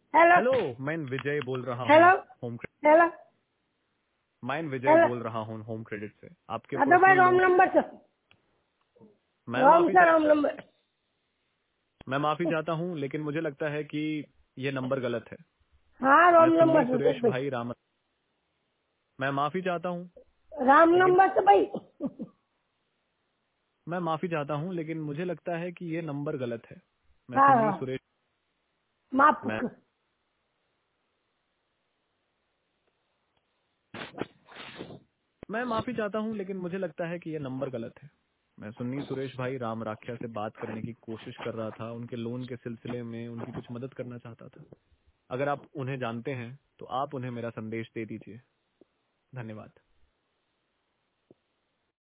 Hello hello, मैं विजय बोल रहा हूँ हेलो होम क्रेडिट। हेलो मैं विजय हेलो। बोल रहा हूँ होम क्रेडिट से। आपके हाँ तो भाई पर्सनल रॉन्ग लोन। नंबर से रॉन्ग से रॉन्ग नंबर। मैं माफी चाहता हूँ, लेकिन मुझे लगता है कि ये नंबर गलत है। हाँ मैं रॉन्ग सुन्नी नंबर से सुरेश भाई। भाई रामत। मैं माफी चाहता हूँ, राम लेकिन नंबर से भाई। मैं माफी चाहता हूँ, लेकिन मुझे लगता है कि ये नंबर गलत है। मैं हाँ सुन्नी हाँ सुरेश। माफ। मैं मैं माफी चाहता हूँ, लेकिन मुझे लगता है कि ये नंबर गलत है। मैं सुन्नी सुरेश भाई राम राख्या से बात करने की कोशिश कर रहा था। उनके लोन के सिलसिले में उनकी कुछ मदद करना चाहता था। अगर आप उन्हें जानते हैं तो आप उन्हें मेरा संदेश दे दीजिए। धन्यवाद।